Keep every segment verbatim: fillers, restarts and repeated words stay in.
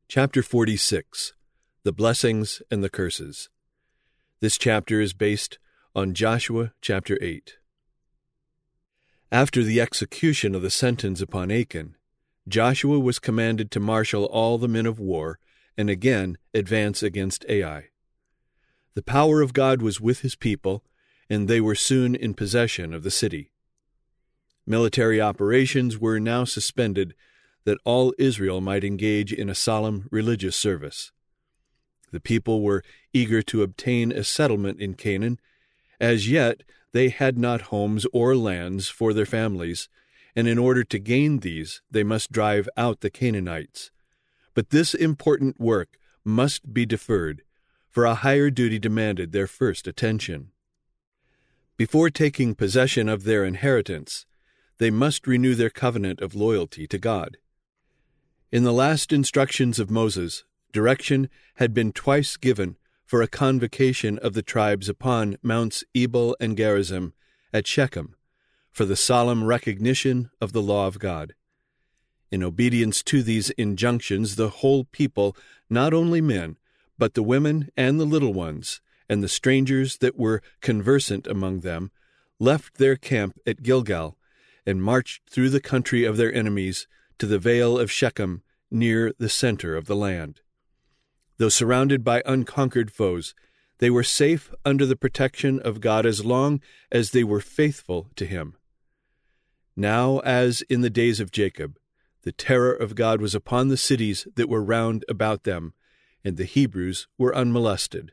Chapter forty-six. The Blessings and the Curses. This chapter is based on Joshua chapter eight. After the execution of the sentence upon Achan, Joshua was commanded to marshal all the men of war and again advance against Ai. The power of God was with his people, and they were soon in possession of the city. Military operations were now suspended that all Israel might engage in a solemn religious service. The people were eager to obtain a settlement in Canaan. As yet, they had not homes or lands for their families, and in order to gain these, they must drive out the Canaanites. But this important work must be deferred, for a higher duty demanded their first attention. Before taking possession of their inheritance, they must renew their covenant of loyalty to God. In the last instructions of Moses, direction had been twice given for a convocation of the tribes upon Mounts Ebal and Gerizim at Shechem, for the solemn recognition of the law of God. In obedience to these injunctions, the whole people, not only men, but the women and the little ones, and the strangers that were conversant among them, left their camp at Gilgal, and marched through the country of their enemies to the vale of Shechem, near the center of the land. Though surrounded by unconquered foes, they were safe under the protection of God as long as they were faithful to him. Now, as in the days of Jacob, the terror of God was upon the cities that were round about them, and the Hebrews were unmolested.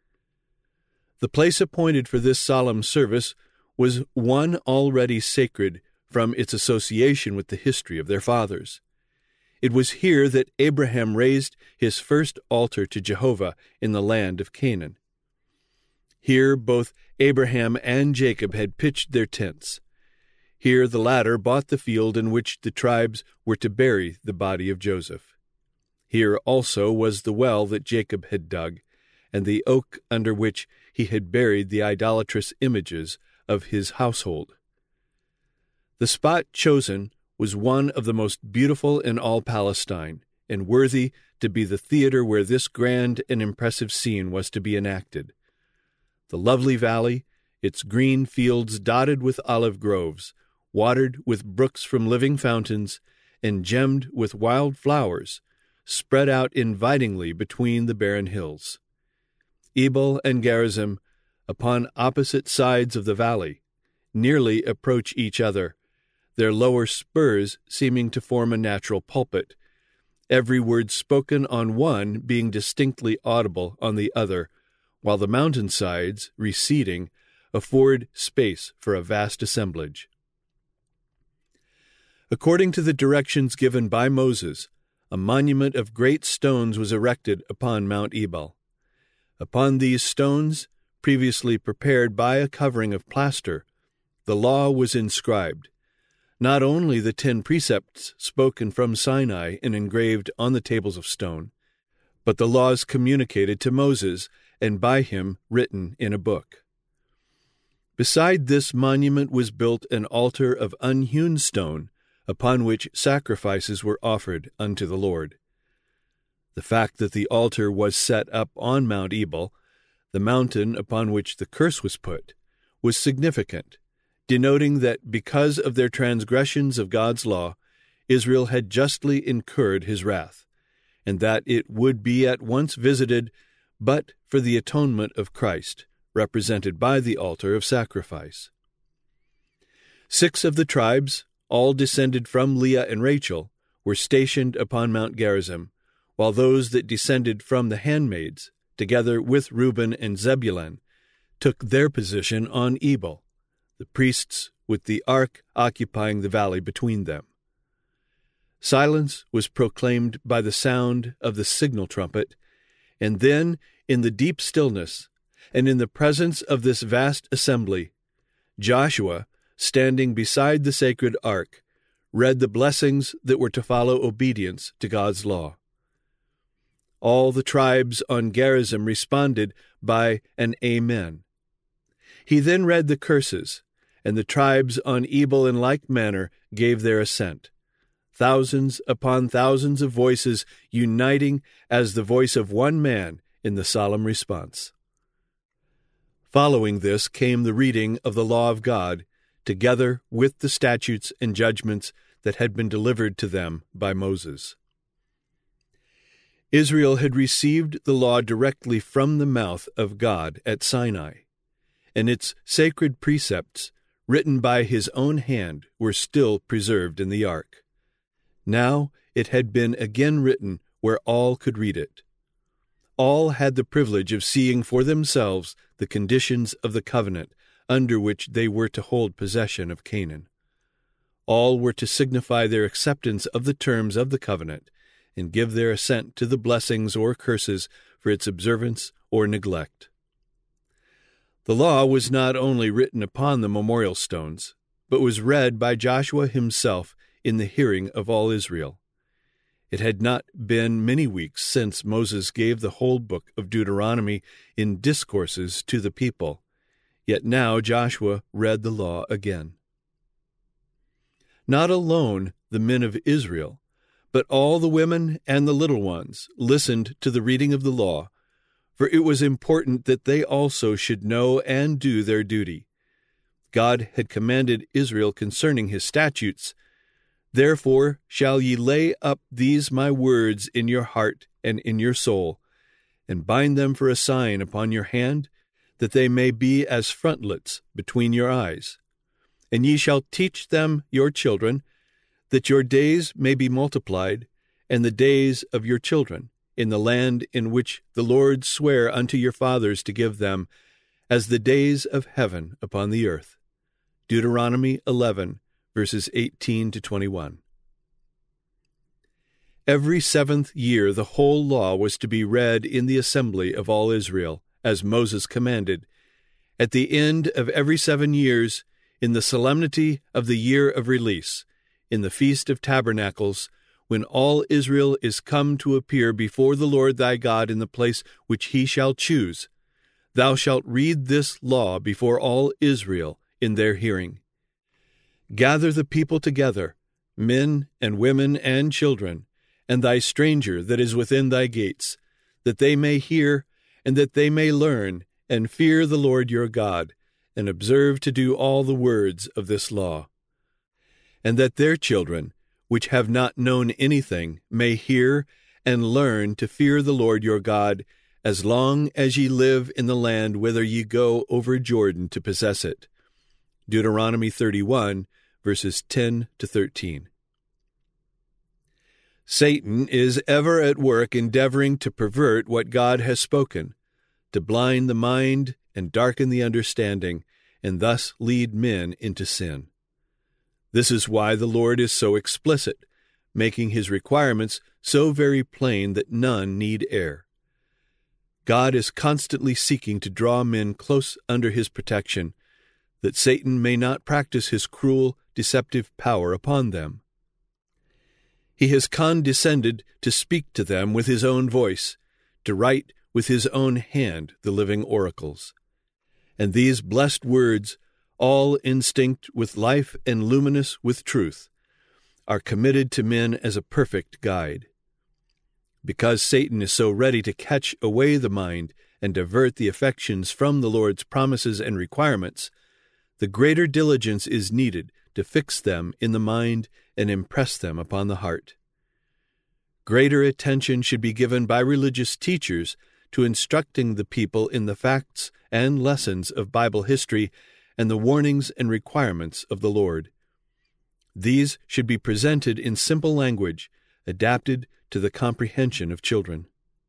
The place appointed for this solemn service was one already sacred from its association with the history of their fathers. It was here that Abraham raised his first altar to Jehovah in the land of Canaan. Here both Abraham and Jacob had pitched their tents. Here the latter bought the field in which the tribes were to bury the body of Joseph. Here also was the well that Jacob had dug, and the oak under which he had buried the idolatrous images of his household. The spot chosen was one of the most beautiful in all Palestine, and worthy to be the theater where this grand and impressive scene was to be enacted. The lovely valley, its green fields dotted with olive groves, watered with brooks from living fountains, and gemmed with wild flowers, spread out invitingly between the barren hills. Ebal and Gerizim, upon opposite sides of the valley, nearly approach each other, their lower spurs seeming to form a natural pulpit, every word spoken on one being distinctly audible on the other, while the mountainsides, receding, afford space for a vast assemblage. According to the directions given by Moses, a monument of great stones was erected upon Mount Ebal. Upon these stones, previously prepared by a covering of plaster, the law was inscribed. Not only the ten precepts spoken from Sinai and engraved on the tables of stone, but the laws communicated to Moses and by him written in a book. Beside this monument was built an altar of unhewn stone, upon which sacrifices were offered unto the Lord. The fact that the altar was set up on Mount Ebal, the mountain upon which the curse was put, was significant, denoting that because of their transgressions of God's law, Israel had justly incurred his wrath, and that it would be at once visited but for the atonement of Christ, represented by the altar of sacrifice. Six of the tribes, all descended from Leah and Rachel, were stationed upon Mount Gerizim, while those that descended from the handmaids, together with Reuben and Zebulun, took their position on Ebal, the priests with the ark occupying the valley between them. Silence was proclaimed by the sound of the signal trumpet, and then, in the deep stillness, and in the presence of this vast assembly, Joshua, standing beside the sacred ark, read the blessings that were to follow obedience to God's law. All the tribes on Gerizim responded by an Amen. He then read the curses, and the tribes on Ebal in like manner gave their assent. thousands upon thousands of voices uniting as the voice of one man in the solemn response. Following this came the reading of the law of God, together with the statutes and judgments that had been delivered to them by Moses. Israel had received the law directly from the mouth of God at Sinai, and its sacred precepts, written by his own hand, were still preserved in the ark. Now it had been again written where all could read it. All had the privilege of seeing for themselves the conditions of the covenant under which they were to hold possession of Canaan. All were to signify their acceptance of the terms of the covenant and give their assent to the blessings or curses for its observance or neglect. The law was not only written upon the memorial stones, but was read by Joshua himself in the hearing of all Israel. It had not been many weeks since Moses gave the whole book of Deuteronomy in discourses to the people, yet now Joshua read the law again. Not alone the men of Israel, but all the women and the little ones listened to the reading of the law, for it was important that they also should know and do their duty. God had commanded Israel concerning his statutes, "Therefore shall ye lay up these my words in your heart and in your soul, and bind them for a sign upon your hand, that they may be as frontlets between your eyes. And ye shall teach them your children, that your days may be multiplied, and the days of your children, in the land in which the Lord sware unto your fathers to give them, as the days of heaven upon the earth." Deuteronomy eleven, verses eighteen to twenty-one. Every seventh year the whole law was to be read in the assembly of all Israel, as Moses commanded. At the end of every seven years, in the solemnity of the year of release, in the Feast of Tabernacles, when all Israel is come to appear before the Lord thy God in the place which he shall choose, thou shalt read this law before all Israel in their hearing. Gather the people together, men and women and children, and thy stranger that is within thy gates, that they may hear, and that they may learn, and fear the Lord your God, and observe to do all the words of this law. And that their children, which have not known anything, may hear and learn to fear the Lord your God, as long as ye live in the land whither ye go over Jordan to possess it. Deuteronomy thirty-one, verses ten to thirteen. Satan is ever at work endeavoring to pervert what God has spoken, to blind the mind and darken the understanding, and thus lead men into sin. This is why the Lord is so explicit, making his requirements so very plain that none need err. God is constantly seeking to draw men close under his protection, that Satan may not practice his cruel, deceptive power upon them. He has condescended to speak to them with his own voice, to write with his own hand the living oracles. And these blessed words, all instinct with life and luminous with truth, are committed to men as a perfect guide. Because Satan is so ready to catch away the mind and divert the affections from the Lord's promises and requirements, the greater diligence is needed to fix them in the mind and impress them upon the heart. Greater attention should be given by religious teachers to instructing the people in the facts and lessons of Bible history and the warnings and requirements of the Lord. These should be presented in simple language, adapted to the comprehension of children.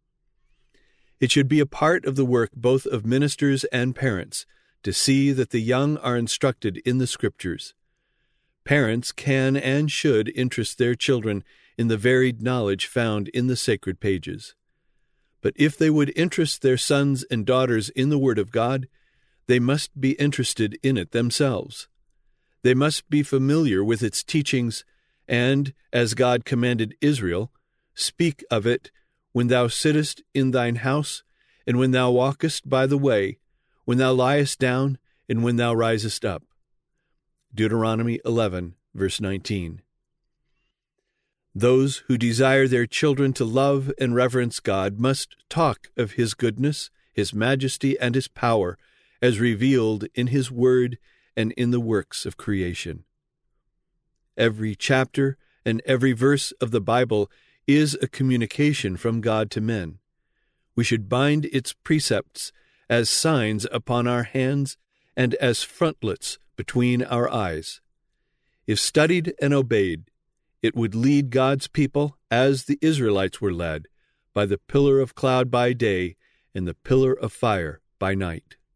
It should be a part of the work both of ministers and parents to see that the young are instructed in the Scriptures. Parents can and should interest their children in the varied knowledge found in the sacred pages. But if they would interest their sons and daughters in the Word of God, they must be interested in it themselves. They must be familiar with its teachings, and, as God commanded Israel, speak of it when thou sittest in thine house, and when thou walkest by the way, when thou liest down, and when thou risest up. Deuteronomy eleven, verse nineteen. Those who desire their children to love and reverence God must talk of His goodness, His majesty, and His power, as revealed in His Word and in the works of creation. Every chapter and every verse of the Bible is a communication from God to men. We should bind its precepts as signs upon our hands and as frontlets between our eyes. If studied and obeyed, it would lead God's people, as the Israelites were led, by the pillar of cloud by day and the pillar of fire by night.